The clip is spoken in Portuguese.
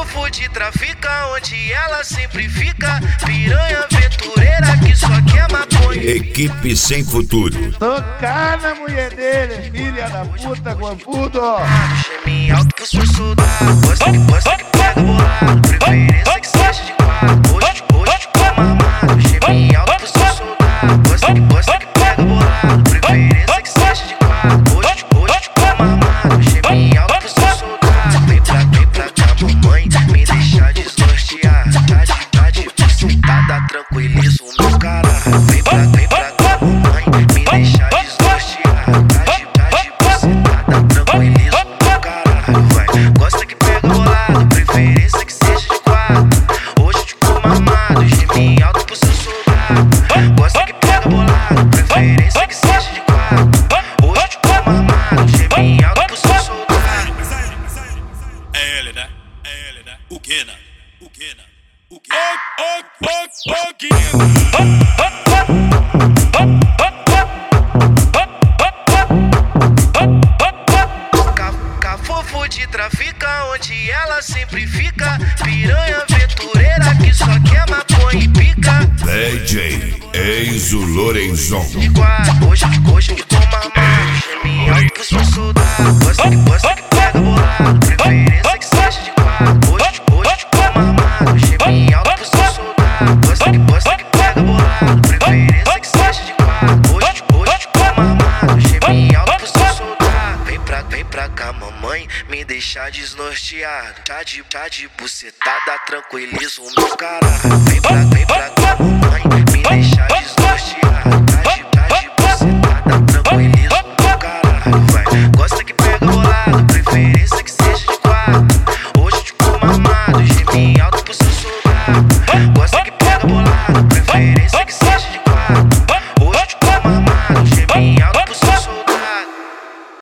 Cafofo de trafica, onde ela sempre fica. Piranha aventureira que só quer maconha. Equipe sem futuro. Tocar na mulher dele, filha da puta, guampudo. Chame alto que eu sou soldado. Gosta que pega bolado. Preferência que seja de quatro. Hoje como armado. Chame alto que eu sou soldado. Gosta que pega bolado. Preferência que seja de quatro. Hoje como armado. Chame alto que eu sou soldado. Vem pra cá, mamãe, me deixa desnortear. Tá de bucetada, tranquiliza o meu caralho. Vem pra cá, mamãe, me deixa desnortear. Tá de bucetada, tranquiliza o meu caralho. Vai, gosta que pega bolado, preferência que seja de quatro. Hoje te como armado, geme alto pro seu soldado. Gosta que pega bolado, preferência que seja de quatro. Hoje te como armado, geme alto pro seu soldado. É ele, né? O Guina. Cafofo de trafica, onde ela sempre fica. Piranha aventureira que só quer maconha e pica. DJ Enzo Lorenzon. Hoje que toma armário. Chame alto que eu sou soldado. Gosta que pega bolado. Preferência que seja de quatro. Hoje como armado. Chame alto que eu sou soldado. Gosta que pega bolado. Preferência que seja de quatro. Hoje como armado. Chame alto que eu sou soldado. Vem pra cá, mamãe, me deixa desnorteado. Tá de bucetada, tranquiliza o meu caralho. Vem pra cá, mamãe, me deixa desnorteado. Tá de bucetada, tranquiliza o meu caralho. Vai, gosta que pega bolado, preferência que seja de quatro. Hoje te como armado, geme alto pro seu soldado. Gosta que pega bolado, preferência que seja